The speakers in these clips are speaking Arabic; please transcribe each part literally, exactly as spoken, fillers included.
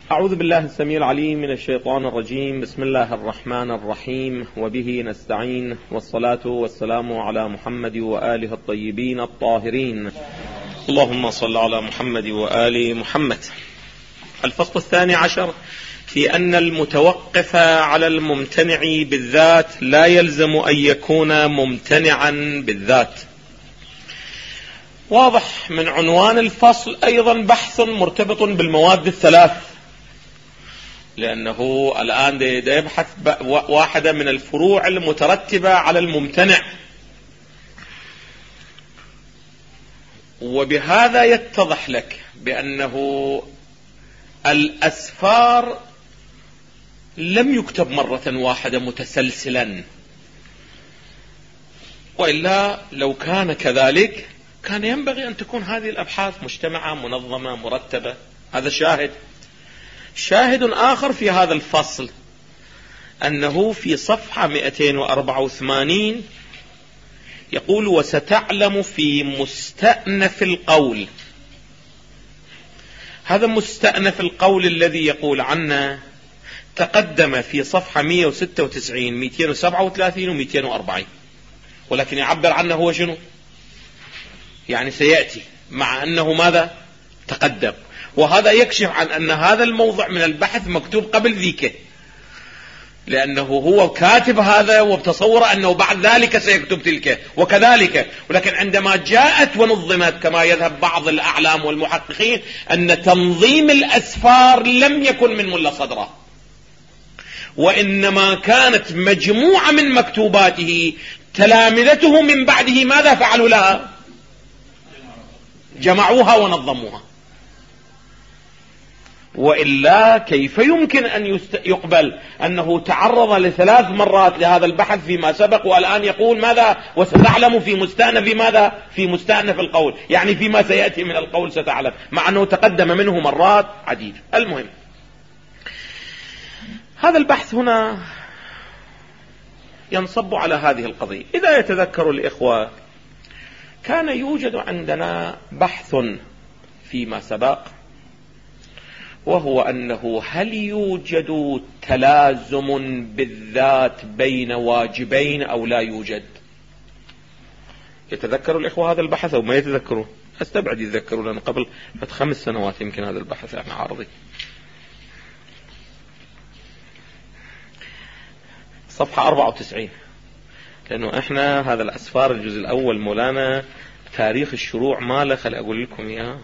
أعوذ بالله السميع العليم من الشيطان الرجيم. بسم الله الرحمن الرحيم، وبه نستعين، والصلاة والسلام على محمد وآله الطيبين الطاهرين. اللهم صل على محمد وآل محمد. الفصل الثاني عشر في أن المتوقف على الممتنع بالذات لا يلزم أن يكون ممتنعا بالذات. واضح من عنوان الفصل أيضا بحث مرتبط بالمواد الثلاث، لأنه الآن دا يبحث واحدة من الفروع المترتبة على الممتنع، وبهذا يتضح لك بأنه الأسفار لم يكتب مرة واحدة متسلسلا، وإلا لو كان كذلك كان ينبغي أن تكون هذه الأبحاث مجتمعة منظمة مرتبة. هذا شاهد. شاهد آخر في هذا الفصل أنه في صفحة مئتين وأربعة وثمانين يقول: وستعلم في مستأنف القول. هذا مستأنف القول الذي يقول عنه تقدم في صفحة مئة وستة وتسعين مئتين وسبعة وثلاثين ومئتين وأربعين، ولكن يعبر عنه هو شنو؟ يعني سيأتي، مع أنه ماذا؟ تقدم. وهذا يكشف عن أن هذا الموضع من البحث مكتوب قبل ذيك، لأنه هو كاتب هذا وبتصور أنه بعد ذلك سيكتب تلك وكذلك، ولكن عندما جاءت ونظمت كما يذهب بعض الأعلام والمحققين أن تنظيم الأسفار لم يكن من ملا صدره، وإنما كانت مجموعة من مكتوباته تلامذته من بعده ماذا فعلوا لها؟ جمعوها ونظموها. وإلا كيف يمكن أن يقبل أنه تعرض لثلاث مرات لهذا البحث فيما سبق، والآن يقول ماذا؟ وستعلم في مستأنف ماذا؟ في مستأنف القول، يعني فيما سيأتي من القول ستعلم، مع أنه تقدم منه مرات عديدة. المهم، هذا البحث هنا ينصب على هذه القضية. إذا يتذكر الإخوة كان يوجد عندنا بحث فيما سبق، وهو أنه هل يوجد تلازم بالذات بين واجبين أو لا يوجد؟ يتذكر الإخوة هذا البحث أو ما يتذكروا؟ أستبعد يتذكروا، لأن قبل خمس سنوات يمكن هذا البحث احنا عارضي. صفحة أربعة وتسعين، لأنه احنا هذا الأسفار الجزء الأول مولانا تاريخ الشروع ماله، خل أقول لكم إياه.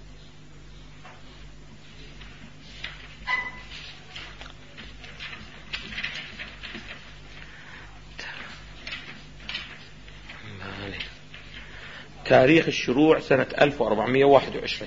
تاريخ الشروع سنة ألف وأربعمئة وواحد وعشرين،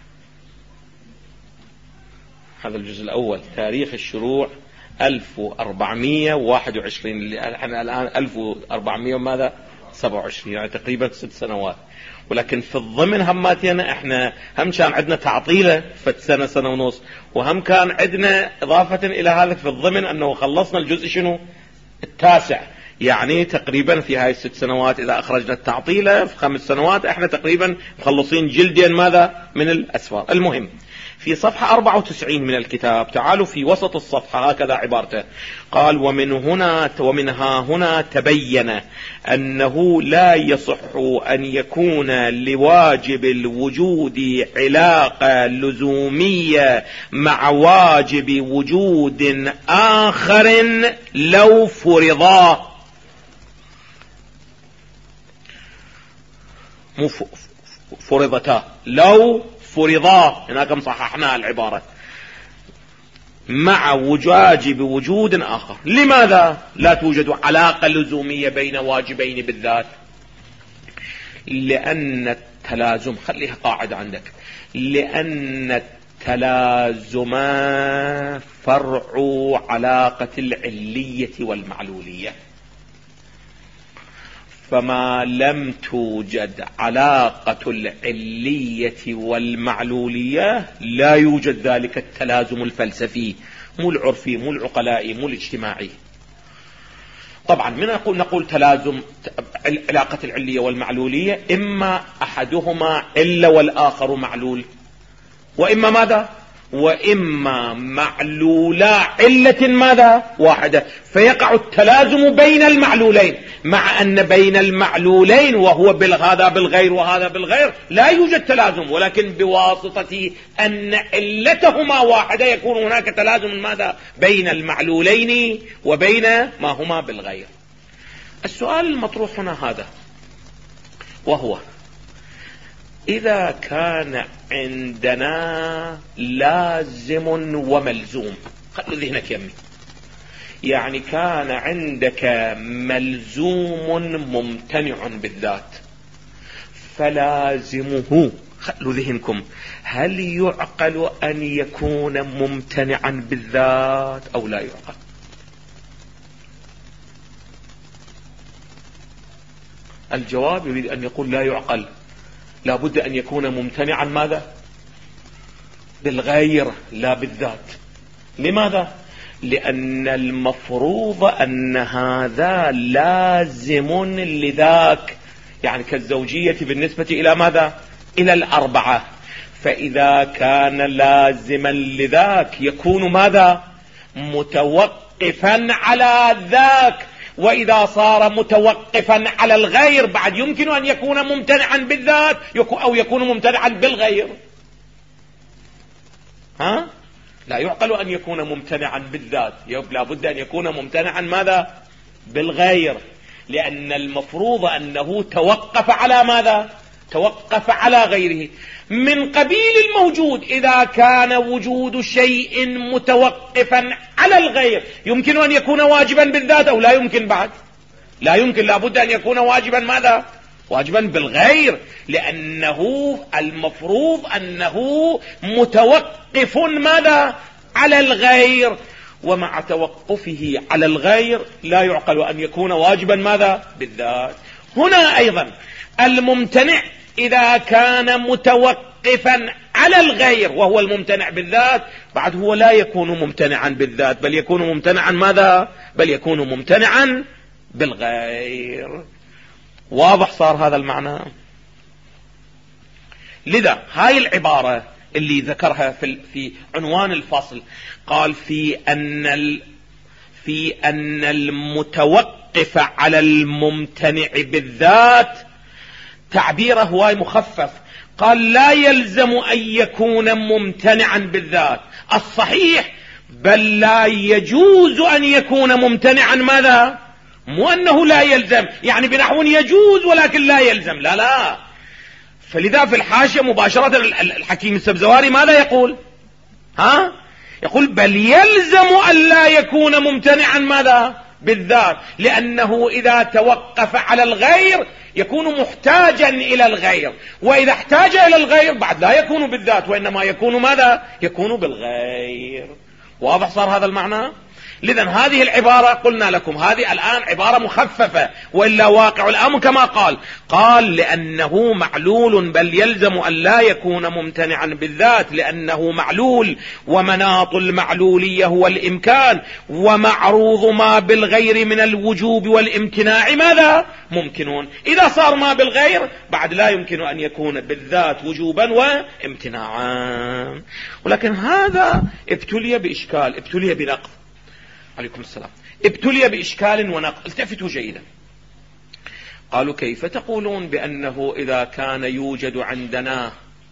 هذا الجزء الأول. تاريخ الشروع ألف وأربعمئة وواحد وعشرين، اللي احنا الآن ألف وأربعمئة ماذا؟ سبعة وعشرين، يعني تقريبا ست سنوات. ولكن في الضمن هماتنا احنا هم كان عندنا تعطيلة فت سنة سنة ونص، وهم كان عندنا إضافة إلى هذا في الضمن أنه خلصنا الجزء شنو؟ التاسع. يعني تقريبا في هاي الست سنوات إذا أخرجنا التعطيلة في خمس سنوات احنا تقريبا مخلصين جلدين ماذا؟ من الأسفار. المهم، في صفحة أربعة وتسعين من الكتاب تعالوا في وسط الصفحة هكذا عبارته، قال: ومن هنا ومنها هنا تبين أنه لا يصح أن يكون لواجب الوجود علاقة لزومية مع واجب وجود آخر لو فرضا. فرضتا، لو فرضا، هناك مصححنا العبارة، مع واجب وجود آخر. لماذا لا توجد علاقة لزومية بين واجبين بالذات؟ لأن التلازم، خليها قاعدة عندك، لأن التلازم فرع علاقة العلية والمعلولية، فما لم توجد علاقة العلية والمعلولية لا يوجد ذلك التلازم الفلسفي، مو العرفي، مو العقلائي، مو الاجتماعي. طبعا من نقول نقول تلازم علاقة العلية والمعلولية، إما أحدهما إلا والآخر معلول، وإما ماذا؟ وإما معلولا علة ماذا واحدة، فيقع التلازم بين المعلولين، مع أن بين المعلولين وهو هذا بالغير وهذا بالغير لا يوجد تلازم، ولكن بواسطة أن علتهما واحدة يكون هناك تلازم ماذا بين المعلولين وبين ما هما بالغير. السؤال المطروح هنا هذا، وهو إذا كان عندنا لازم وملزوم، خلوا ذهنك يمي، يعني كان عندك ملزوم ممتنع بالذات، فلازمه، خلوا ذهنكم، هل يعقل أن يكون ممتنعا بالذات أو لا يعقل؟ الجواب يريد أن يقول لا يعقل، لا بد أن يكون ممتنعا ماذا؟ بالغير لا بالذات. لماذا؟ لأن المفروض أن هذا لازم لذاك، يعني كالزوجية بالنسبة إلى ماذا؟ إلى الأربعة، فإذا كان لازما لذاك يكون ماذا؟ متوقفا على ذاك، وإذا صار متوقفا على الغير بعد يمكن أن يكون ممتنعا بالذات أو يكون ممتنعا بالغير. ها؟ لا يعقل أن يكون ممتنعا بالذات، لا بد أن يكون ممتنعا ماذا؟ بالغير، لأن المفروض أنه توقف على ماذا؟ توقف على غيره. من قبيل الموجود، إذا كان وجود شيء متوقفا على الغير يمكن أن يكون واجبا بالذات أو لا يمكن؟ بعد لا يمكن، لا بد أن يكون واجبا ماذا؟ واجبا بالغير، لأنه المفروض أنه متوقف ماذا؟ على الغير، ومع توقفه على الغير لا يعقل أن يكون واجبا ماذا؟ بالذات. هنا أيضا الممتنع إذا كان متوقفا على الغير وهو الممتنع بالذات، بعد هو لا يكون ممتنعا بالذات، بل يكون ممتنعا ماذا؟ بل يكون ممتنعا بالغير. واضح صار هذا المعنى؟ لذا هاي العبارة اللي ذكرها في في عنوان الفصل، قال في أن ال في أن المتوقف على الممتنع بالذات، تعبيره هواي مخفف، قال لا يلزم أن يكون ممتنعا بالذات، الصحيح بل لا يجوز أن يكون ممتنعا ماذا؟ مو أنه لا يلزم يعني بنحو يجوز ولكن لا يلزم، لا لا. فلذا في الحاشية مباشرة الحكيم السبزواري ماذا يقول؟ ها؟ يقول بل يلزم أن لا يكون ممتنعا ماذا؟ بالذات، لأنه إذا توقف على الغير يكون محتاجا إلى الغير، وإذا احتاج إلى الغير بعد لا يكون بالذات وإنما يكون ماذا؟ يكون بالغير. واضح صار هذا المعنى؟ لذن هذه العبارة قلنا لكم هذه الآن عبارة مخففة، وإلا واقع الأمر كما قال، قال لأنه معلول بل يلزم أن لا يكون ممتنعا بالذات لأنه معلول، ومناط المعلولية هو الإمكان، ومعروض ما بالغير من الوجوب والامتناع ماذا؟ ممكنون. إذا صار ما بالغير بعد لا يمكن أن يكون بالذات وجوبا وامتناعا. ولكن هذا ابتلي بإشكال، ابتلي بنقض. عليكم السلام. ابتلي بإشكال ونقض. التفتوا جيدا. قالوا كيف تقولون بأنه إذا كان يوجد عندنا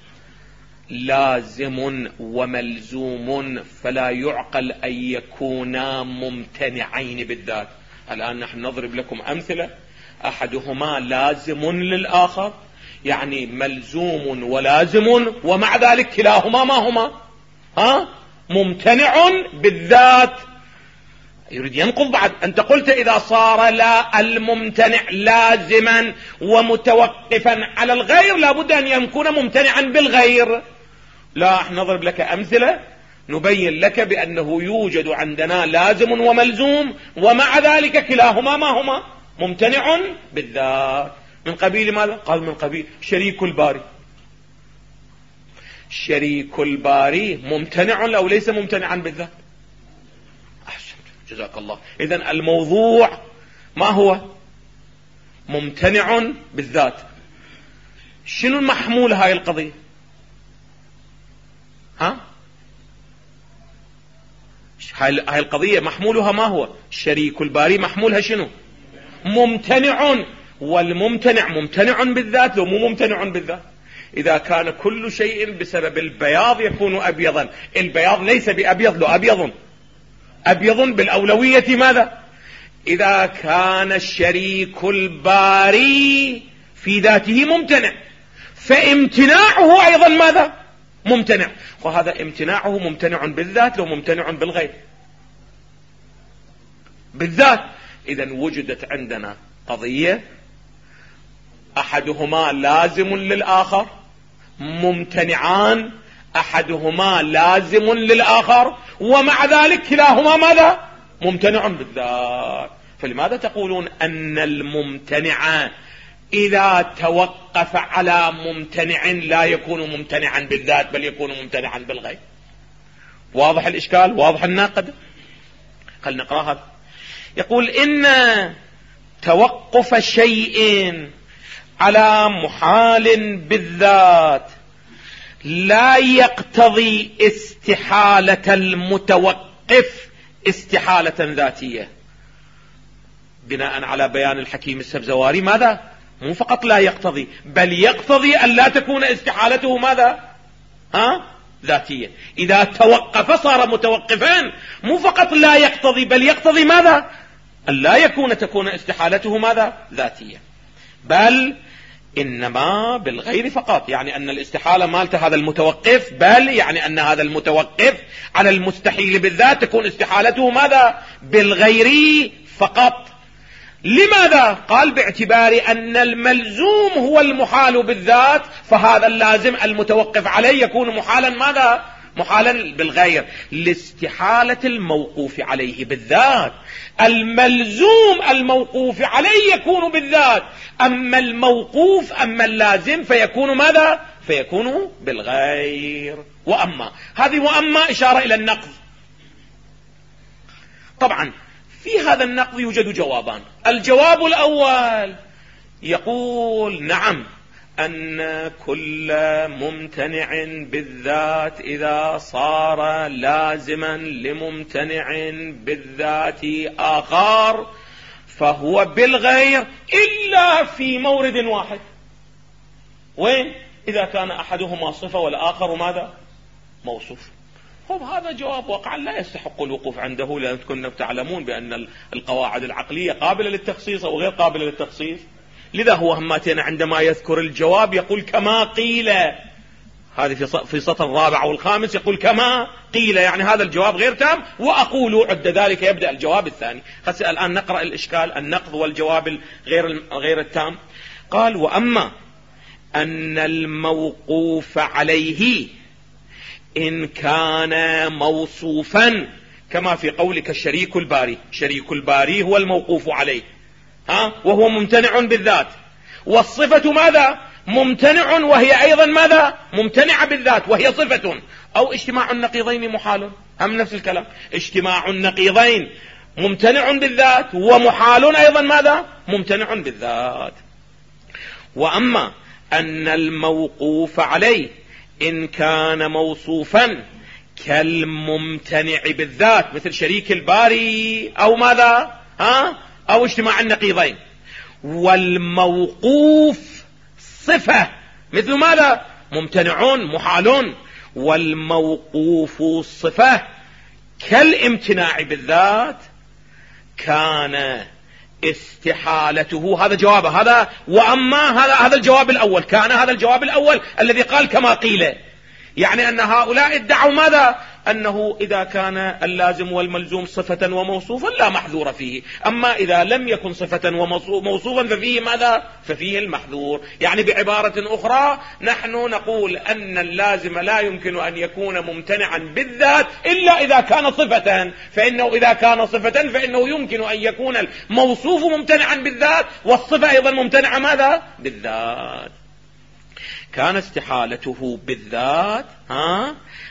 لازم وملزوم فلا يعقل أن يكونا ممتنعين بالذات؟ الآن نحن نضرب لكم أمثلة، أحدهما لازم للآخر، يعني ملزوم ولازم، ومع ذلك كلاهما ما هما؟ ها؟ ممتنع بالذات. يريد ينقض بعد. أنت قلت إذا صار لا الممتنع لازما ومتوقفا على الغير لابد أن يكون ممتنعا بالغير. لا، احنا نضرب لك أمثلة نبين لك بأنه يوجد عندنا لازم وملزوم، ومع ذلك كلاهما ما هما؟ ممتنع بالذات. من قبيل ماذا؟ قال من قبيل شريك الباري. شريك الباري ممتنع أو ليس ممتنعا بالذات؟ جزاك الله. إذن الموضوع ما هو؟ ممتنع بالذات. شنو المحمول هاي القضية؟ ها؟ هاي القضية محمولها ما هو؟ شريك الباري محمولها شنو؟ ممتنع، والممتنع ممتنع بالذات لو مو ممتنع بالذات. إذا كان كل شيء بسبب البياض يكون أبيضا، البياض ليس بأبيض، لو أبيض أبيض بالأولوية ماذا؟ إذا كان الشريك الباري في ذاته ممتنع، فامتناعه أيضا ماذا؟ ممتنع. وهذا امتناعه ممتنع بالذات لو ممتنع بالغير بالذات. إذن وجدت عندنا قضية أحدهما لازم للآخر، ممتنعان أحدهما لازم للآخر، ومع ذلك كلاهما ماذا؟ ممتنع بالذات. فلماذا تقولون أن الممتنع إذا توقف على ممتنع لا يكون ممتنعا بالذات بل يكون ممتنعا بالغير؟ واضح الإشكال؟ واضح الناقد؟ خلنا نقرأ هذا. يقول إن توقف شيء على محال بالذات لا يقتضي استحالة المتوقف استحالة ذاتية. بناء على بيان الحكيم السبزواري ماذا؟ مو فقط لا يقتضي، بل يقتضي أن لا تكون استحالته ماذا؟ ها؟ ذاتية. إذا توقف صار متوقفا، مو فقط لا يقتضي بل يقتضي ماذا؟ أن لا يكون تكون استحالته ماذا؟ ذاتية، بل إنما بالغير فقط، يعني أن الاستحالة مالت هذا المتوقف، بل يعني أن هذا المتوقف على المستحيل بالذات تكون استحالته ماذا؟ بالغير فقط. لماذا؟ قال باعتبار أن الملزوم هو المحال بالذات، فهذا اللازم المتوقف عليه يكون محالا ماذا؟ محالا بالغير، لاستحالة الموقوف عليه بالذات. الملزوم الموقوف عليه يكون بالذات، أما الموقوف أما اللازم فيكون ماذا؟ فيكون بالغير. وأما هذه وأما إشارة إلى النقض. طبعا في هذا النقض يوجد جوابان. الجواب الأول يقول نعم، أن كل ممتنع بالذات إذا صار لازما لممتنع بالذات آخر فهو بالغير إلا في مورد واحد. وين؟ إذا كان أحدهما صفة والآخر ماذا؟ موصوف. طب هذا جواب واقعا لا يستحق الوقوف عنده، لأن كنا تعلمون بأن القواعد العقلية قابلة للتخصيص أو غير قابلة للتخصيص. لذا هو هماتنا عندما يذكر الجواب يقول كما قيل، هذه في سطر الرابع والخامس يقول كما قيل، يعني هذا الجواب غير تام، وأقول عد ذلك يبدأ الجواب الثاني. خلص الآن نقرأ الإشكال، النقض والجواب غير غير التام. قال وأما أن الموقوف عليه إن كان موصوفا كما في قولك الشريك الباري، شريك الباري هو الموقوف عليه، ها، وهو ممتنع بالذات، والصفة ماذا؟ ممتنع، وهي أيضا ماذا؟ ممتنعة بالذات، وهي صفة. أو اجتماع النقيضين محال، هم نفس الكلام، اجتماع النقيضين ممتنع بالذات ومحال أيضا ماذا؟ ممتنع بالذات. وأما أن الموقوف عليه إن كان موصوفا كالممتنع بالذات مثل شريك الباري أو ماذا؟ ها؟ أو اجتماع النقيضين، والموقوف صفة مثل ماذا؟ ممتنع محال، والموقوف صفة كالامتناع بالذات كان استحالته. هذا جوابه هذا. وأما هذا هذا الجواب الأول، كان هذا الجواب الأول الذي قال كما قيل، يعني أن هؤلاء ادعوا ماذا؟ أنه إذا كان اللازم والملزوم صفة وموصوفا لا محذور فيه، أما إذا لم يكن صفة وموصوفا ففيه ماذا؟ ففيه المحذور. يعني بعبارة أخرى نحن نقول أن اللازم لا يمكن أن يكون ممتنعا بالذات إلا إذا كان صفة، فإنه إذا كان صفة فإنه يمكن أن يكون الموصوف ممتنعا بالذات والصفة أيضا ممتنعة ماذا؟ بالذات. كان استحالته بالذات ها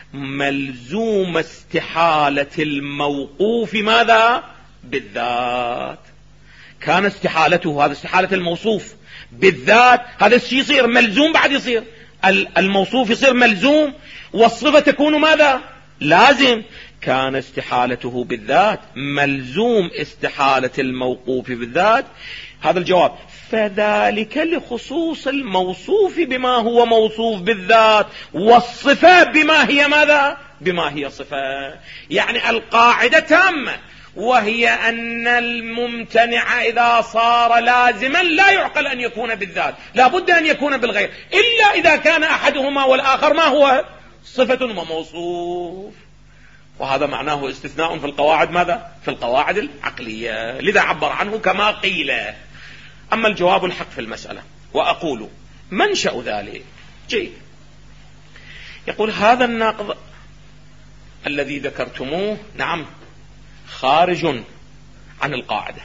ملزوم استحالة الموقوف ماذا؟ بالذات. كان استحالته، هذا استحالة الموصوف بالذات، هذا الشيء يصير ملزوم، بعد يصير الموصوف يصير ملزوم، والصفة تكون ماذا؟ لازم. كان استحالته بالذات ملزوم استحالة الموقوف بالذات. هذا الجواب. فذلك لخصوص الموصوف بما هو موصوف بالذات، والصفة بما هي ماذا؟ بما هي صفة. يعني القاعدة تامة، وهي أن الممتنع إذا صار لازما لا يعقل أن يكون بالذات، لا بد أن يكون بالغير، إلا إذا كان أحدهما والآخر ما هو؟ صفة وموصوف. وهذا معناه استثناء في القواعد ماذا؟ في القواعد العقلية، لذا عبر عنه كما قيل. أما الجواب الحق في المسألة، وأقول منشأ ذلك جيد. يقول هذا الناقض الذي ذكرتموه نعم خارج عن القاعدة،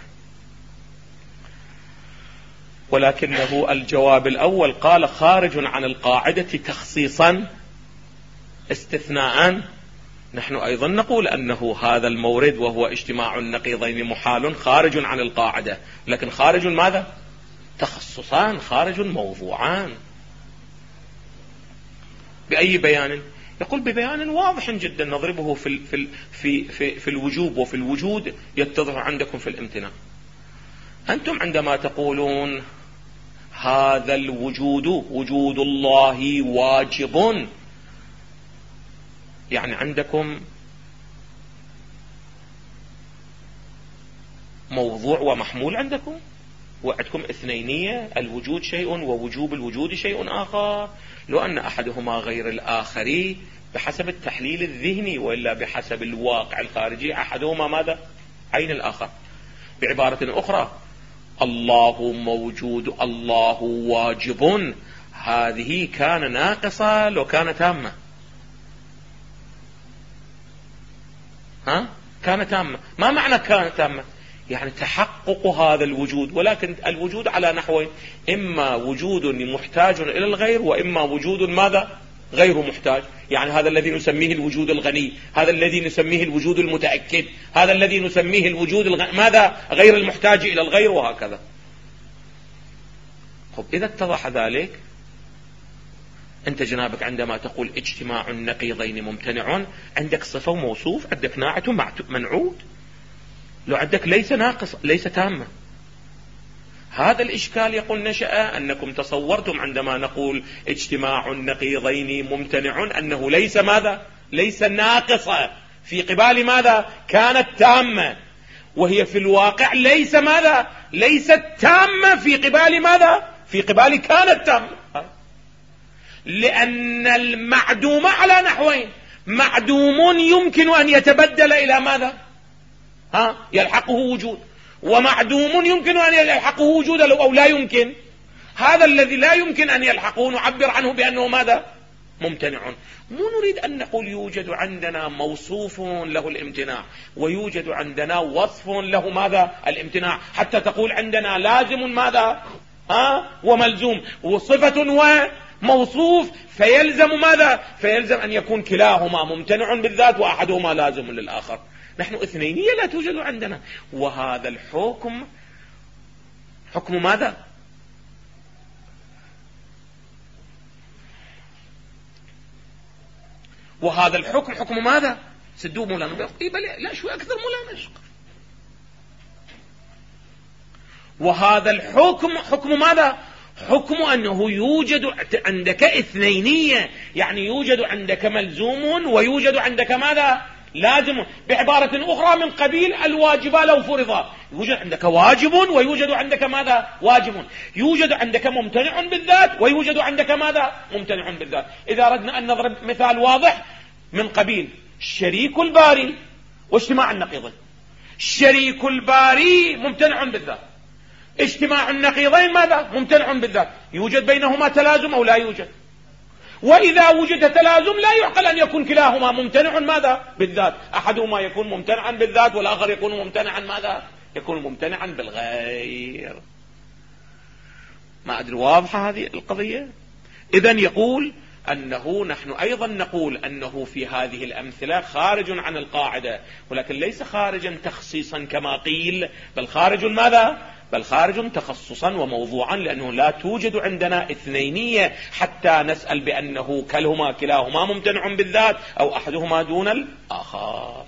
ولكنه الجواب الأول قال خارج عن القاعدة تخصيصا استثناء. نحن أيضا نقول أنه هذا المورد وهو اجتماع النقيضين محال خارج عن القاعدة، لكن خارج ماذا؟ تخصصان، خارج موضوعان. بأي بيان؟ يقول ببيان واضح جدا نضربه في في في في, في الوجوب وفي الوجود يتضح عندكم في الامتناع. أنتم عندما تقولون هذا الوجود وجود الله واجب، يعني عندكم موضوع ومحمول، عندكم وعندكم اثنينية، الوجود شيء ووجوب الوجود شيء آخر. لو أن أحدهما غير الآخر بحسب التحليل الذهني وإلا بحسب الواقع الخارجي أحدهما ماذا؟ عين الآخر. بعبارة أخرى الله موجود الله واجب، هذه كان ناقصة لو كان تامة. ها؟ كان تامة. ما معنى كان تامة؟ يعني تحقق هذا الوجود، ولكن الوجود على نحوين، إما وجود محتاج إلى الغير، وإما وجود ماذا؟ غير محتاج. يعني هذا الذي نسميه الوجود الغني، هذا الذي نسميه الوجود المتأكد، هذا الذي نسميه الوجود الغ... ماذا؟ غير المحتاج إلى الغير، وهكذا. خب إذا اتضح ذلك، أنت جنابك عندما تقول اجتماع النقيضين ممتنع، عندك صفة وموصوف، عندك ناعت ومنعوت، لو عندك ليس ناقص ليس تامة. هذا الإشكال يقول نشأ أنكم تصورتم عندما نقول اجتماع النقيضين ممتنع أنه ليس ماذا؟ ليس ناقصة في قبال ماذا؟ كانت تامة، وهي في الواقع ليس ماذا؟ ليست تامة في قبال ماذا؟ في قبال كانت تامة. لأن المعدوم على نحوين، معدوم يمكن أن يتبدل إلى ماذا؟ ها؟ يلحقه وجود، ومعدوم يمكن أن يلحقه وجود أو لا يمكن. هذا الذي لا يمكن أن يلحقه نعبر عنه بأنه ماذا؟ ممتنع. مو نريد أن نقول يوجد عندنا موصوف له الامتناع، ويوجد عندنا وصف له ماذا؟ الامتناع، حتى تقول عندنا لازم ماذا؟ ها؟ وملزوم، وصفة وموصوف، فيلزم ماذا؟ فيلزم أن يكون كلاهما ممتنع بالذات وأحدهما لازم للآخر. نحن اثنينية لا توجد عندنا، وهذا الحكم حكم ماذا؟ وهذا الحكم حكم ماذا؟ سدوه مولانا بيقول لا شوي أكثر مولانا شق. وهذا الحكم حكم ماذا؟ حكم أنه يوجد عندك اثنينية، يعني يوجد عندك ملزوم ويوجد عندك ماذا؟ لازم. بعبارة أخرى من قبيل الواجبة لو فرضا، يوجد عندك واجب ويوجد عندك ماذا؟ واجب. يوجد عندك ممتنع بالذات ويوجد عندك ماذا؟ ممتنع بالذات. إذا أردنا أن نضرب مثال واضح من قبيل شريك الباري واجتماع النقيضين، شريك الباري ممتنع بالذات، اجتماع النقيضين ماذا؟ ممتنع بالذات. يوجد بينهما تلازم أو لا يوجد؟ وإذا وجد تلازم لا يعقل أن يكون كلاهما ممتنع ماذا؟ بالذات. أحدهما يكون ممتنعا بالذات والآخر يكون ممتنعا ماذا؟ يكون ممتنعا بالغير. ما أدري واضحة هذه القضية؟ إذن يقول أنه نحن أيضا نقول أنه في هذه الأمثلة خارج عن القاعدة، ولكن ليس خارجا تخصيصا كما قيل، بل خارج ماذا؟ بل خارج تخصصا وموضوعا، لأنه لا توجد عندنا اثنينية حتى نسأل بأنه كلهما كلاهما ممتنع بالذات أو أحدهما دون الآخر.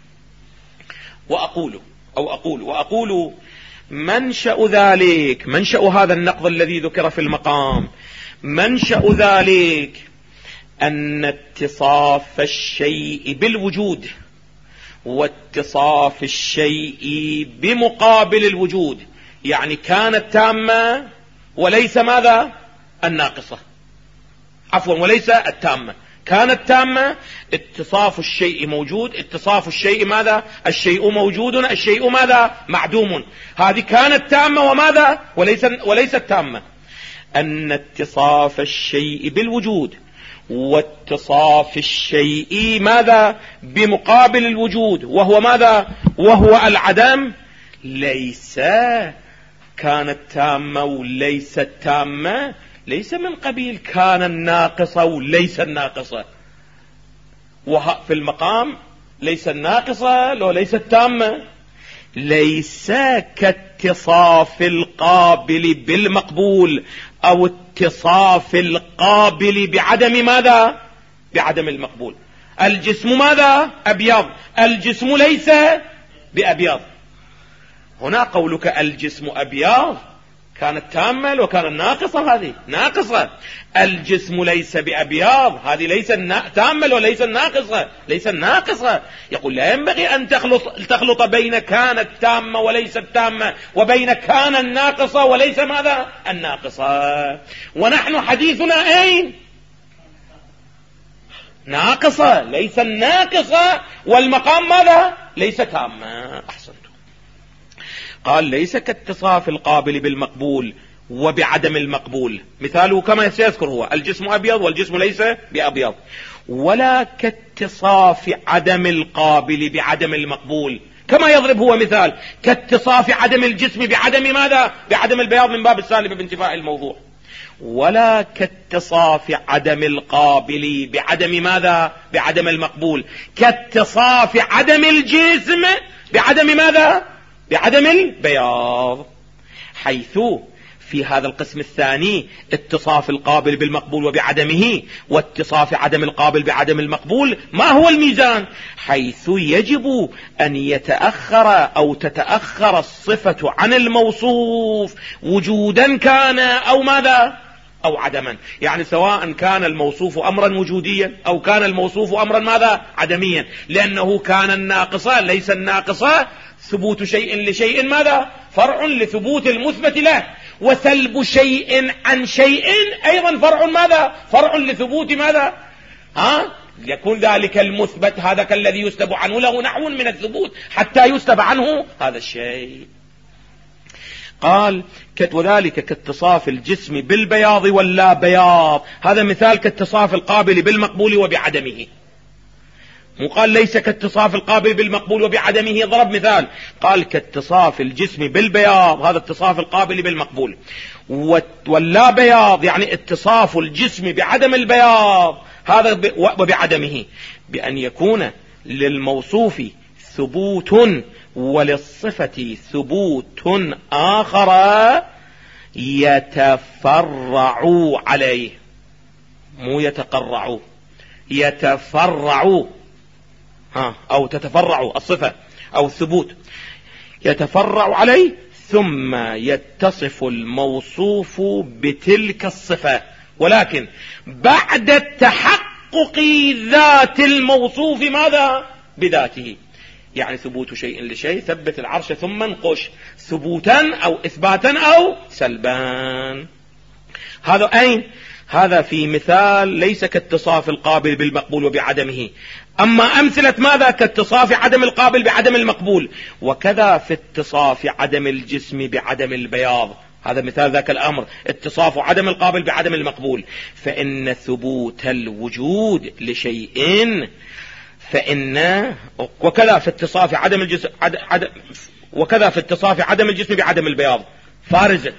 وأقول أو أقول وأقول منشأ ذلك، منشأ هذا النقض الذي ذكر في المقام، منشأ ذلك أن اتصاف الشيء بالوجود واتصاف الشيء بمقابل الوجود، يعني كانت تامة وليس ماذا؟ الناقصة، عفوا وليس التامة، كانت تامة، اتصاف الشيء موجود، اتصاف الشيء ماذا؟ الشيء موجود، الشيء ماذا؟ معدوم. هذه كانت تامة وماذا؟ وليس وليست تامة. أن اتصاف الشيء بالوجود واتصاف الشيء ماذا؟ بمقابل الوجود، وهو ماذا؟ وهو العدم، ليس كانت تامة وليست تامة، ليس من قبيل كان الناقصة وليس الناقصة. وفي المقام ليس الناقصة لو ليس التامة، ليس كاتصاف القابل بالمقبول أو اتصاف القابل بعدم ماذا؟ بعدم المقبول. الجسم ماذا؟ أبيض، الجسم ليس بأبيض. هنا قولك الجسم أبيض كانت تامة وكان الناقصة، هذه ناقصة. الجسم ليس بأبيض، هذه ليس تامة وليس الناقصة، ليس الناقصة. يقول لا ينبغي أن تخلط, تخلط بين كانت تامة وليست تامة وبين كان الناقصة وليس ماذا؟ الناقصة. ونحن حديثنا أين؟ ناقصة، ليس الناقصة، والمقام ماذا؟ ليس تامة. أحسنت. قال ليس كاتصاف القابل بالمقبول وبعدم المقبول، مثاله كما سيذكر هو الجسم أبيض والجسم ليس بأبيض، ولا كاتصاف عدم القابل بعدم المقبول، كما يضرب هو مثال كاتصاف عدم الجسم بعدم ماذا؟ بعدم البياض من باب السالب بانتفاء الموضوع. ولا كاتصاف عدم القابل بعدم ماذا؟ بعدم المقبول، كاتصاف عدم الجسم بعدم ماذا؟ بعدم البياض. حيث في هذا القسم الثاني اتصاف القابل بالمقبول وبعدمه واتصاف عدم القابل بعدم المقبول، ما هو الميزان؟ حيث يجب أن يتأخر أو تتأخر الصفة عن الموصوف وجودا كان أو ماذا؟ أو عدما. يعني سواء كان الموصوف أمرا وجوديا أو كان الموصوف أمرا ماذا؟ عدميا، لأنه كان الناقصة ليس الناقصة. ثبوت شيء لشيء ماذا؟ فرع لثبوت المثبت له، وسلب شيء عن شيء أيضا فرع ماذا؟ فرع لثبوت ماذا؟ ها؟ يكون ذلك المثبت هذا كالذي يسلب عنه له نحو من الثبوت حتى يسلب عنه هذا الشيء. قال وذلك كاتصاف الجسم بالبياض واللا بياض، هذا مثال كاتصاف القابل بالمقبول وبعدمه. وقال ليس كاتصاف القابل بالمقبول وبعدمه، ضرب مثال قال كاتصاف الجسم بالبياض، هذا اتصاف القابل بالمقبول، واللا بياض يعني اتصاف الجسم بعدم البياض، هذا وبعدمه، بأن يكون للموصوف ثبوت وللصفة ثبوت آخر يتفرع عليه، مو يتقرع، يتفرع، ها أو تتفرع الصفة أو الثبوت يتفرع عليه، ثم يتصف الموصوف بتلك الصفة، ولكن بعد التحقق ذات الموصوف ماذا؟ بذاته. يعني ثبوت شيء لشيء، ثبت العرش ثم انقش، ثبوتا أو إثباتا أو سلبا. هذا أين؟ هذا في مثال ليس كاتصاف القابل بالمقبول وبعدمه. أما أمثلة ماذا؟ كاتصاف عدم القابل بعدم المقبول، وكذا في اتصاف عدم الجسم بعدم البياض، هذا مثال ذاك الأمر، اتصاف عدم القابل بعدم المقبول. فإن ثبوت الوجود لشيء فإن وكذا في اتصاف عدم الجسم عد... عد... وكذا في اتصاف عدم الجسم بعدم البياض فارزة.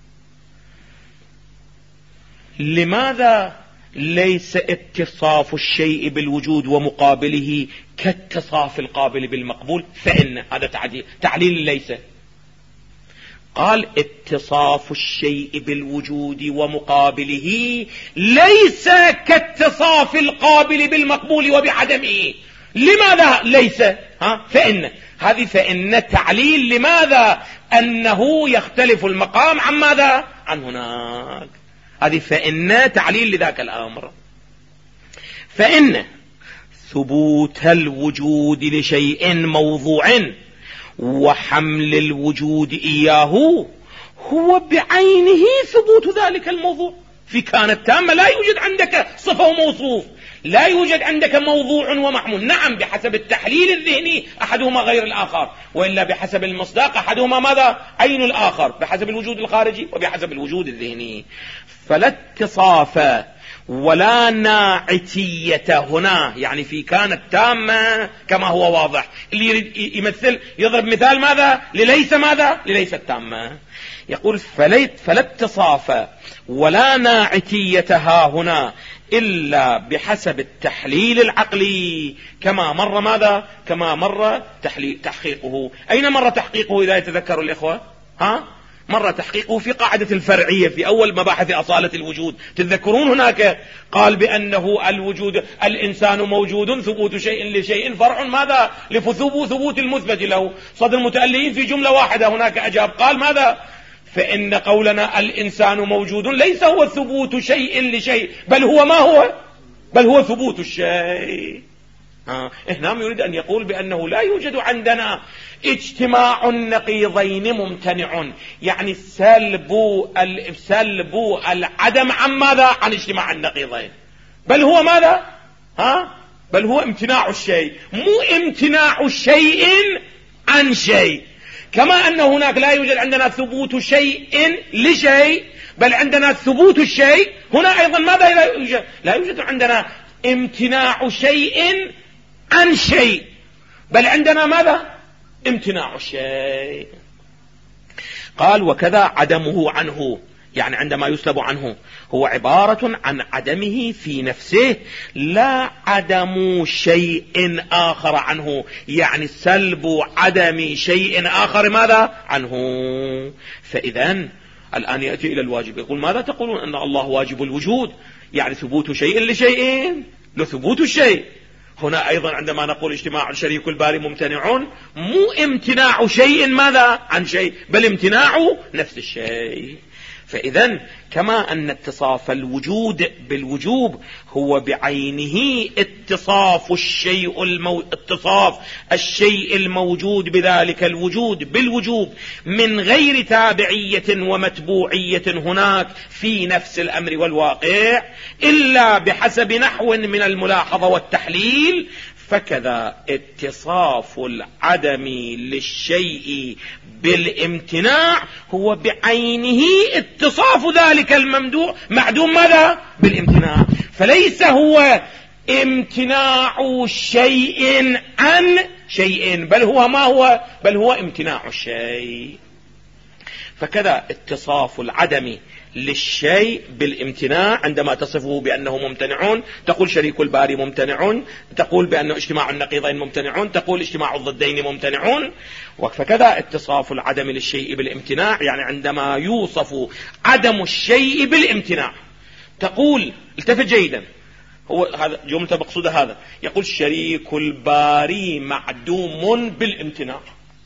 لماذا ليس اتصاف الشيء بالوجود ومقابله كاتصاف القابل بالمقبول؟ فإن هذا تعليل تعليل ليس. قال اتصاف الشيء بالوجود ومقابله ليس كاتصاف القابل بالمقبول وبعدمه. لماذا ليس؟ ها فإن هذه فإن تعليل لماذا أنه يختلف المقام عن ماذا؟ عن هناك. هذه فإن تعليل لذاك الأمر. فإن ثبوت الوجود لشيء موضوع وحمل الوجود إياه هو بعينه ثبوت ذلك الموضوع. في كانت تامة لا يوجد عندك صفة وموصوف، لا يوجد عندك موضوع ومحمول. نعم بحسب التحليل الذهني أحدهما غير الآخر، وإلا بحسب المصداق أحدهما ماذا؟ عين الآخر، بحسب الوجود الخارجي وبحسب الوجود الذهني. فلا اتصاف ولا ناعتية هنا، يعني في كانت تامة كما هو واضح. اللي يمثل يضرب مثال ماذا؟ لليس ماذا؟ لليس التامة. يقول فلا اتصاف ولا ناعتية ها هنا إلا بحسب التحليل العقلي كما مر ماذا؟ كما مر تحليل تحقيقه. أين مر تحقيقه إذا يتذكر الإخوة؟ ها؟ مر تحقيقه في قاعدة الفرعية في أول مباحث أصالة الوجود. تذكرون هناك قال بأنه الوجود الإنسان موجود ثبوت شيء لشيء فرع ماذا؟ لثبوت ثبوت المثبت له. صدر المتألهين في جملة واحدة هناك أجاب قال ماذا؟ فإن قولنا الإنسان موجود ليس هو ثبوت شيء لشيء، بل هو ما هو؟ بل هو ثبوت الشيء. آه. هنا يريد أن يقول بأنه لا يوجد عندنا اجتماع النقيضين ممتنع، يعني سلب سلب العدم عن ماذا؟ عن اجتماع النقيضين، بل هو ماذا؟ ها؟ بل هو امتناع الشيء، مو امتناع شيء عن شيء. كما أن هناك لا يوجد عندنا ثبوت شيء لشيء، بل عندنا ثبوت الشيء. هنا أيضا ماذا لا يوجد؟ لا يوجد عندنا امتناع شيء عن شيء، بل عندنا ماذا؟ امتناع الشيء. قال وكذا عدمه عنه، يعني عندما يسلب عنه هو عبارة عن عدمه في نفسه لا عدم شيء آخر عنه، يعني سلب عدم شيء آخر ماذا؟ عنه. فإذن الآن يأتي إلى الواجب، يقول ماذا تقولون أن الله واجب الوجود؟ يعني ثبوت شيء لشيء لثبوت الشيء. هنا أيضا عندما نقول اجتماع الشريك الباري ممتنع، مو امتناع شيء ماذا؟ عن شيء، بل امتناع نفس الشيء. فإذن كما أن اتصاف الوجود بالوجوب هو بعينه اتصاف الشيء المو... اتصاف الشيء الموجود بذلك الوجود بالوجوب من غير تابعية ومتبوعية هناك في نفس الأمر والواقع إلا بحسب نحو من الملاحظة والتحليل، فكذا اتصاف العدم للشيء بالامتناع هو بعينه اتصاف ذلك الممدوح معدوم ماذا؟ بالامتناع. فليس هو امتناع شيء عن شيء، بل هو ما هو؟ بل هو امتناع الشيء. فكذا اتصاف العدم للشيء بالامتناع عندما تصفه بأنه ممتنعون، تقول شريك الباري ممتنعون، تقول بأنه اجتماع النقيضين ممتنعون، تقول اجتماع الضدين ممتنعون. فكذا اتصاف العدم للشيء بالامتناع، يعني عندما يوصف عدم الشيء بالامتناع تقول، التفت جيدا، هو هذا جملة مقصودة، هذا يقول شريك الباري معدوم بالامتناع،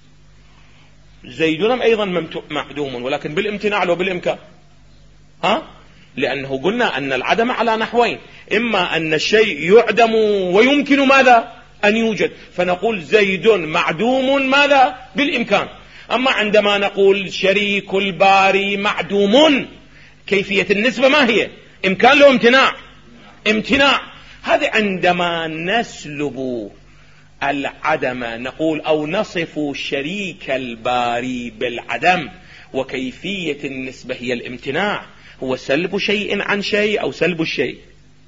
زيدنا أيضا معدوم ولكن بالامتناع لو بالإمكان. ها؟ لأنه قلنا أن العدم على نحوين، إما أن الشيء يعدم ويمكن ماذا؟ أن يوجد، فنقول زيد معدوم ماذا؟ بالإمكان. أما عندما نقول شريك الباري معدوم، كيفية النسبة ما هي؟ إمكان له امتناع؟ امتناع. هذا عندما نسلب العدم نقول أو نصف شريك الباري بالعدم، وكيفية النسبة هي الامتناع، هو سلب شيء عن شيء أو سلب الشيء.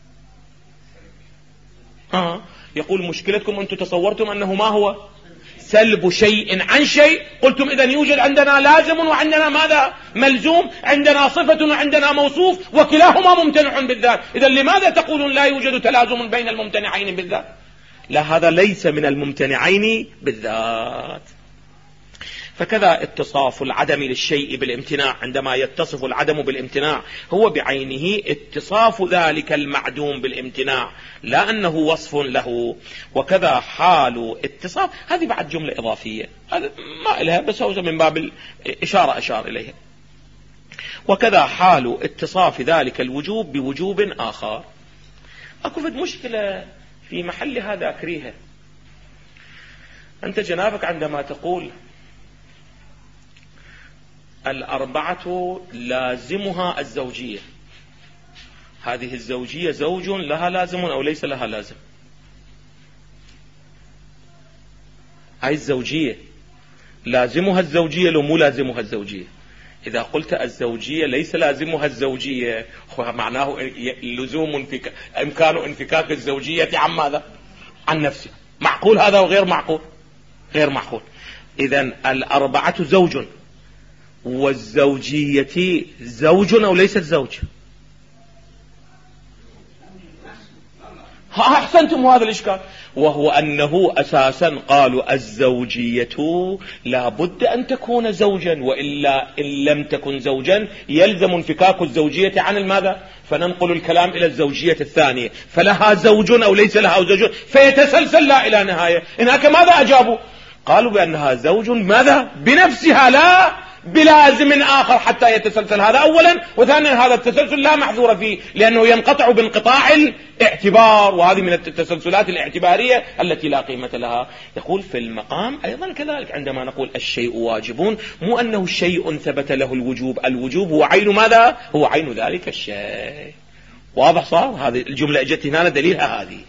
ها يقول مشكلتكم أنتم تصورتم أنه ما هو؟ سلب شيء عن شيء، قلتم إذن يوجد عندنا لازم وعندنا ماذا؟ ملزوم، عندنا صفة وعندنا موصوف وكلاهما ممتنع بالذات. إذن لماذا تقولون لا يوجد تلازم بين الممتنعين بالذات؟ لا، هذا ليس من الممتنعين بالذات. فكذا اتصاف العدم للشيء بالامتناع، عندما يتصف العدم بالامتناع هو بعينه اتصاف ذلك المعدوم بالامتناع، لا أنه وصف له. وكذا حال اتصاف، هذه بعد جملة إضافية هذا ما إلها، بس هو من باب الإشارة أشار إليها. وكذا حال اتصاف ذلك الوجوب بوجوب آخر. أكو فد مشكلة في محل هذا أكريها. أنت جنابك عندما تقول الأربعة لازمها الزوجية، هذه الزوجية زوج لها لازم أو ليس لها لازم؟ هاي الزوجية لازمها الزوجية لو مو لازمها الزوجية؟ إذا قلت الزوجية ليس لازمها الزوجية معناه لزوم انفك... إمكان انفكاك الزوجية عن ماذا؟ عن نفسها. معقول هذا وغير معقول؟ غير معقول. إذن الأربعة زوج، والزوجية زوج أو ليست زوج؟ ها أحسنتم هذا الإشكال، وهو أنه أساسا قالوا الزوجية لا بد أن تكون زوجا، وإلا إن لم تكن زوجا يلزم انفكاك الزوجية عن الماذا؟ فننقل الكلام إلى الزوجية الثانية، فلها زوج أو ليس لها زوج، فيتسلسل لا إلى نهاية. هناك ماذا أجابوا؟ قالوا بأنها زوج ماذا؟ بنفسها، لا بلازم آخر حتى يتسلسل هذا أولا، وثانيا هذا التسلسل لا محذور فيه لأنه ينقطع بانقطاع الاعتبار، وهذه من التسلسلات الاعتبارية التي لا قيمة لها. يقول في المقام أيضا كذلك عندما نقول الشيء واجب، مو أنه شيء ثبت له الوجوب، الوجوب هو عين ماذا؟ هو عين ذلك الشيء. واضح صار؟ هذه الجملة اجت هنا دليلها هذه.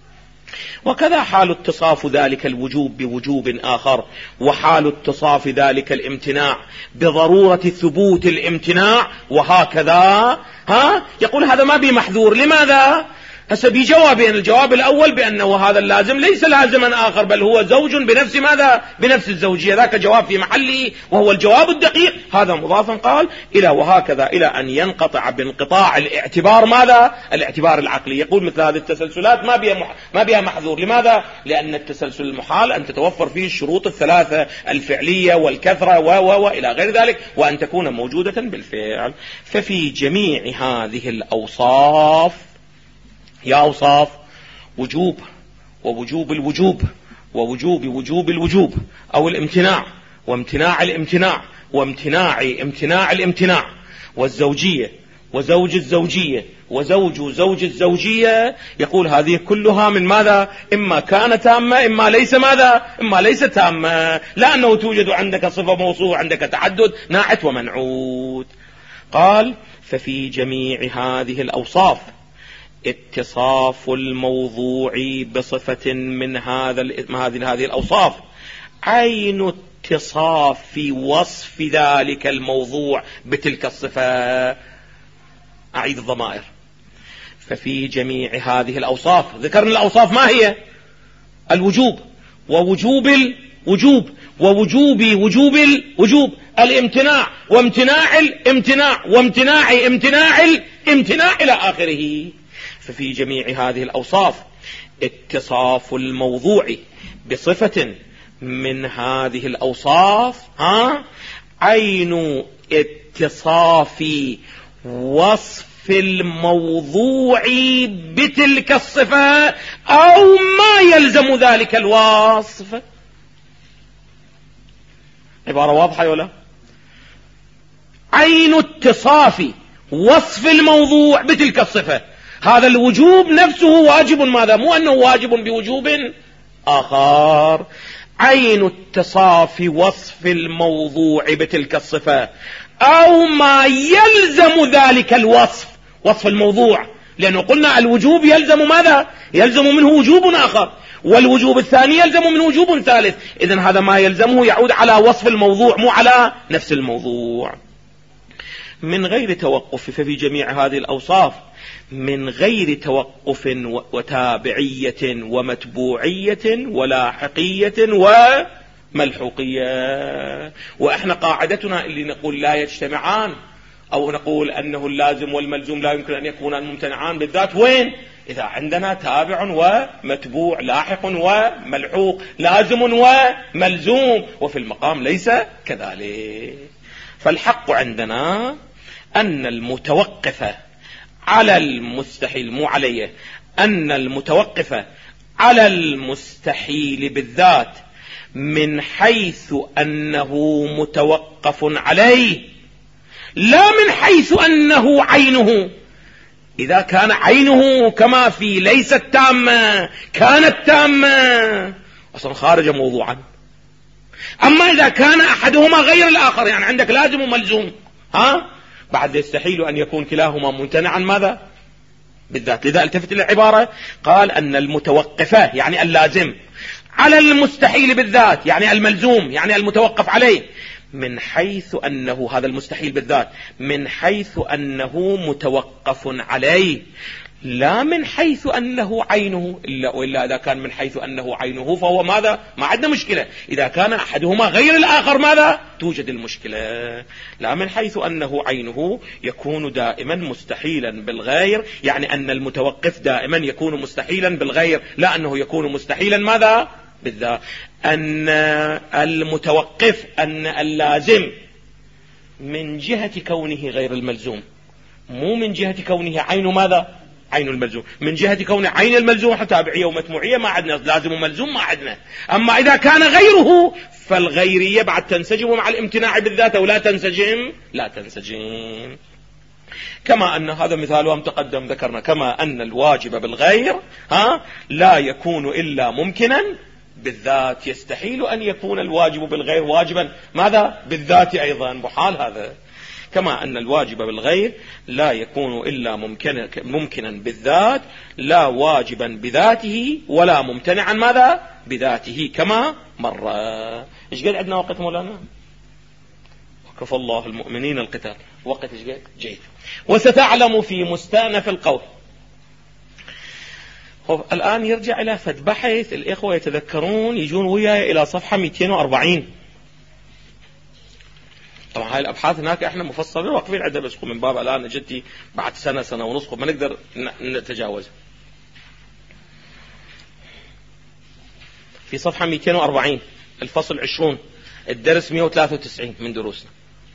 وكذا حال اتصاف ذلك الوجوب بوجوب آخر، وحال اتصاف ذلك الامتناع بضرورة ثبوت الامتناع، وهكذا. ها يقول هذا ما بمحذور. لماذا؟ هسه بجوابين، الجواب الأول بأنه هذا اللازم ليس لازما آخر، بل هو زوج بنفس ماذا؟ بنفس الزوجية، ذاك جواب في محله وهو الجواب الدقيق. هذا مضافا قال إلى وهكذا إلى أن ينقطع بانقطاع الاعتبار ماذا؟ الاعتبار العقلي. يقول مثل هذه التسلسلات ما بها مح... ما بها محذور. لماذا؟ لأن التسلسل المحال أن تتوفر فيه الشروط الثلاثة، الفعلية والكثرة و و وإلى غير ذلك، وأن تكون موجودة بالفعل. ففي جميع هذه الأوصاف، يا أوصاف وجوب ووجوب الوجوب ووجوب وجوب الوجوب، أو الامتناع وامتناع الامتناع وامتناع امتناع الامتناع، والزوجية وزوج الزوجية وزوج زوج الزوجية، يقول هذه كلها من ماذا؟ إما كان تامة إما ليس ماذا؟ إما ليس تامة، لأنه توجد عندك صفة موصوف، عندك تعدد ناعت ومنعوت. قال ففي جميع هذه الأوصاف اتصاف الموضوع بصفة من هذا هذه هذه الأوصاف عين اتصاف وصف ذلك الموضوع بتلك الصفة. أعيد الضمائر. ففي جميع هذه الأوصاف، ذكرنا الأوصاف ما هي؟ الوجوب ووجوب الوجوب ووجوب وجوب الوجوب، الامتناع وامتناع الامتناع وامتناع امتناع الامتناع إلى آخره. ففي جميع هذه الأوصاف اتصاف الموضوع بصفة من هذه الأوصاف ها عين اتصاف وصف الموضوع بتلك الصفة أو ما يلزم ذلك الوصف. عبارة واضحة ولا؟ عين اتصاف وصف الموضوع بتلك الصفة، هذا الوجوب نفسه واجب ماذا؟ مو أنه واجب بوجوب آخر. عين اتصاف وصف الموضوع بتلك الصفة أو ما يلزم ذلك الوصف، وصف الموضوع، لأنه قلنا الوجوب يلزم ماذا؟ يلزم منه وجوب آخر، والوجوب الثاني يلزم منه وجوب ثالث. إذن هذا ما يلزمه يعود على وصف الموضوع مو على نفس الموضوع. من غير توقف. ففي جميع هذه الأوصاف من غير توقف وتابعية ومتبوعية ولاحقية وملحوقية. وإحنا قاعدتنا اللي نقول لا يجتمعان، أو نقول أنه اللازم والملزوم لا يمكن أن يكونان ممتنعان بالذات، وين؟ إذا عندنا تابع ومتبوع، لاحق وملحوق، لازم وملزوم، وفي المقام ليس كذلك. فالحق عندنا أن المتوقف على المستحيل، مو عليه، أن المتوقف على المستحيل بالذات من حيث أنه متوقف عليه، لا من حيث أنه عينه. إذا كان عينه كما في ليست تامة كانت تامة، أصلا خارج موضوعا. أما إذا كان أحدهما غير الآخر، يعني عندك لازم وملزوم، ها بعد يستحيل أن يكون كلاهما ممتنعا ماذا بالذات. لذا التفت إلى العبارة، قال أن المتوقفة يعني اللازم على المستحيل بالذات، يعني الملزوم، يعني المتوقف عليه، من حيث أنه هذا المستحيل بالذات من حيث أنه متوقف عليه، لا من حيث أنه عينه. إلا وإلا إذا كان من حيث أنه عينه فهو ماذا؟ ما عندنا مشكلة. إذا كان أحدهما غير الآخر ماذا؟ توجد المشكلة. لا من حيث أنه عينه يكون دائما مستحيلا بالغير، يعني أن المتوقف دائما يكون مستحيلا بالغير، لا أنه يكون مستحيلا ماذا؟ بالذات. أن المتوقف، أن اللازم من جهة كونه غير الملزوم، مو من جهة كونه عين ماذا؟ عين الملزوم. من جهة كونه عين الملزوم تابعية ومتموعية ما عندنا، لازم وملزوم ما عندنا. أما إذا كان غيره فالغيرية بعد تنسجم مع الامتناع بالذات أو لا تنسجم؟ لا تنسجم. كما أن هذا مثال متقدم ذكرنا، كما أن الواجب بالغير ها لا يكون إلا ممكنا بالذات، يستحيل أن يكون الواجب بالغير واجبا ماذا؟ بالذات أيضا، محال هذا. كما أن الواجب بالغير لا يكون إلا ممكنا ممكنا بالذات، لا واجبا بذاته ولا ممتنعا ماذا؟ بذاته، كما مر. إيش قد عندنا وقت مولانا؟ وكفى الله المؤمنين القتال. وقت إيش قد؟ جيد. وستعلم في مستأنف القول. الآن يرجع إلى فد بحث، الإخوة يتذكرون يجون وياي إلى صفحة مئتين وأربعين. طبعا هاي الأبحاث هناك احنا مفصلين واقفين عندها، بس من باب الآن جدي بعد سنة سنة ونصف ما نقدر نتجاوز. في صفحة مئتين وأربعين الفصل عشرون الدرس مئة وثلاثة وتسعين من دروسنا،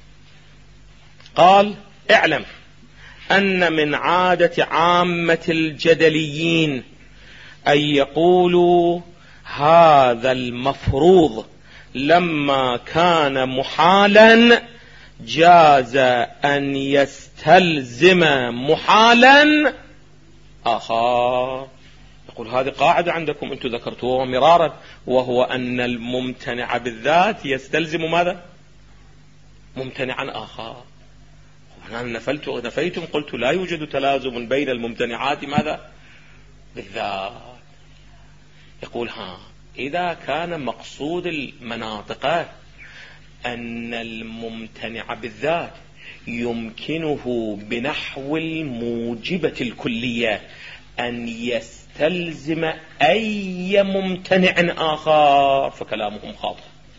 قال: اعلم أن من عادة عامة الجدليين أن يقولوا هذا المفروض لما كان محالا جاز أن يستلزم محالا آخر. يقول هذه قاعدة عندكم أنتم ذكرتوها مرارا، وهو أن الممتنع بالذات يستلزم ماذا؟ ممتنعا آخر. أنا نفلت نفيتم قلت لا يوجد تلازم بين الممتنعات ماذا؟ بالذات. يقول ها إذا كان مقصود المناطق أن الممتنع بالذات يمكنه بنحو الموجبة الكلية أن يستلزم أي ممتنع آخر فكلامهم خاطئ.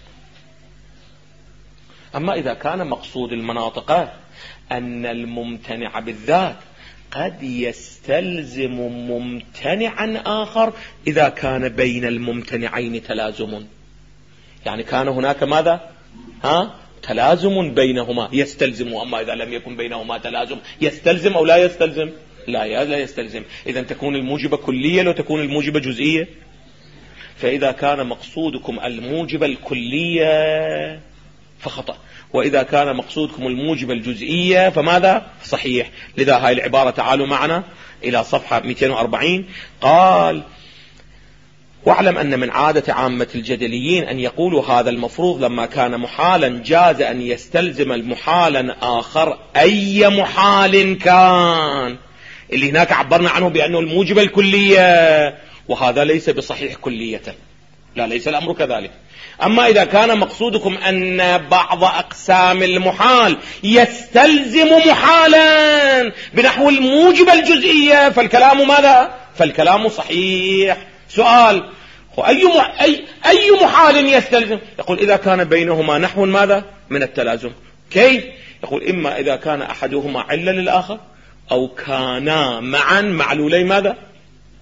أما إذا كان مقصود المناطق أن الممتنع بالذات قد يستلزم ممتنعا آخر إذا كان بين الممتنعين تلازم، يعني كان هناك ماذا؟ ها؟ تلازم بينهما يستلزم. أما إذا لم يكن بينهما تلازم يستلزم أو لا يستلزم؟ لا لا يستلزم. إذا تكون الموجبة كلية لو تكون الموجبة جزئية. فإذا كان مقصودكم الموجبة الكلية فخطأ، وإذا كان مقصودكم الموجبة الجزئية فماذا؟ صحيح. لذا هاي العبارة تعالوا معنا إلى صفحة مئتين وأربعين. قال: واعلم أن من عادة عامة الجدليين أن يقولوا هذا المفروض لما كان محالا جاز أن يستلزم المحالا آخر أي محال كان، اللي هناك عبرنا عنه بأنه الموجبة الكلية، وهذا ليس بصحيح كلية، لا ليس الأمر كذلك. أما إذا كان مقصودكم أن بعض أقسام المحال يستلزم محالا بنحو الموجبة الجزئية فالكلام ماذا؟ فالكلام صحيح. سؤال: أي أي أي محال يستلزم؟ يقول إذا كان بينهما نحو ماذا؟ من التلازم. كيف؟ يقول إما إذا كان أحدهما علة للآخر أو كانا معا معلولي ماذا؟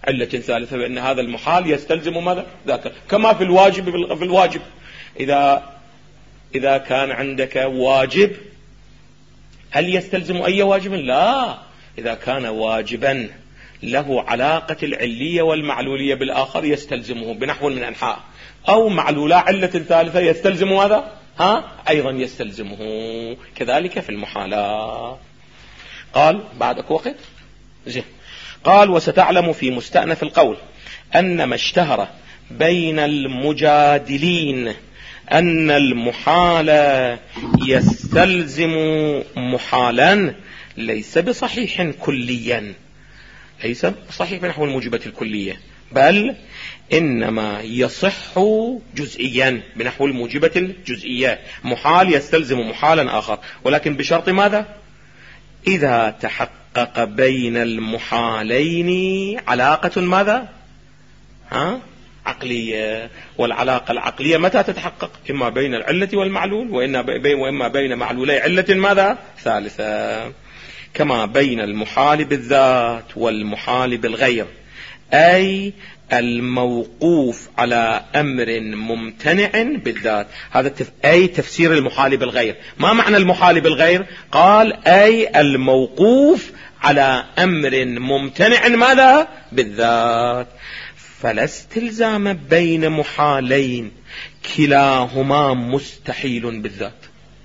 علة ثالثة، بأن هذا المحال يستلزم ماذا؟ ذاك، كما في الواجب. في الواجب إذا إذا كان عندك واجب هل يستلزم أي واجب؟ لا، إذا كان واجبا له علاقة العلية والمعلولية بالآخر يستلزمه بنحو من أنحاء، أو معلولا علة ثالثة يستلزم هذا ها أيضا يستلزمه، كذلك في المحالات. قال بعدك وقت زين. قال وستعلم في مستأنف القول أن ما اشتهر بين المجادلين أن المحال يستلزم محالا ليس بصحيح كليا، ليس بصحيح بنحو الموجبة الكلية، بل إنما يصح جزئيا بنحو الموجبة الجزئية. محال يستلزم محالا آخر، ولكن بشرط ماذا؟ إذا تحقق بين المحالين علاقة ماذا؟ ها؟ عقلية. والعلاقة العقلية متى تتحقق؟ إما بين العلة والمعلول، وإما بين معلولي علة ماذا؟ ثالثة، كما بين المحال بالذات والمحال بالغير، أي الموقوف على أمر ممتنع بالذات. هذا التف... أي تفسير المحال بالغير. ما معنى المحال بالغير؟ قال أي الموقوف على أمر ممتنع ماذا؟ بالذات. فلا استلزام بين محالين كلاهما مستحيل بالذات.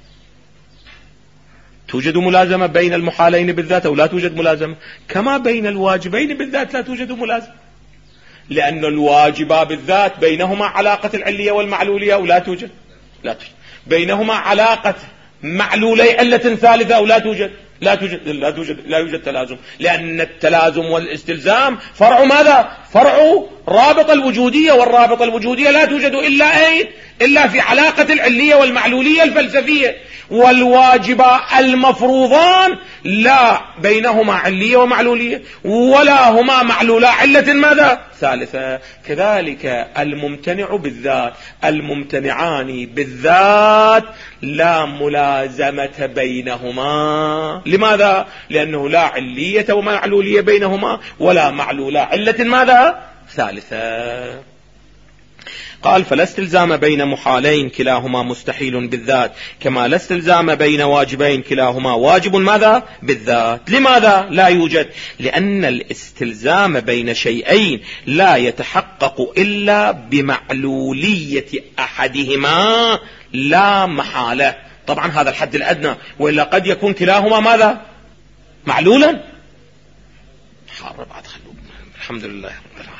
توجد ملازمة بين المحالين بالذات أو لا توجد ملازمة؟ كما بين الواجبين بالذات لا توجد ملازمة، لأن الواجبة بالذات بينهما علاقة العلية والمعلولية أو لا توجد؟ لا توجد. بينهما علاقة معلولي علة ثالثة أو لا توجد؟ لا توجد. لا توجد لا يوجد تلازم، لأن التلازم والاستلزام فرع ماذا؟ فرع رابط الوجودية، والرابط الوجودية لا توجد إلا أين؟ إلا في علاقة العلية والمعلولية الفلسفية. والواجبة المفروضان لا بينهما علية ومعلولية، ولا هما معلولا علة ماذا؟ ثالثة. كذلك الممتنع بالذات، الممتنعان بالذات لا ملازمة بينهما. لماذا؟ لأنه لا علية ومعلولية بينهما، ولا معلولا علة ماذا؟ ثالثة. قال فلا استلزام بين محالين كلاهما مستحيل بالذات، كما لا استلزام بين واجبين كلاهما واجب ماذا؟ بالذات. لماذا لا يوجد؟ لأن الاستلزام بين شيئين لا يتحقق إلا بمعلولية أحدهما لا محالة. طبعا هذا الحد الأدنى، وإلا قد يكون كلاهما ماذا؟ معلولا. حار بعد خلوب. الحمد لله رب العالمين.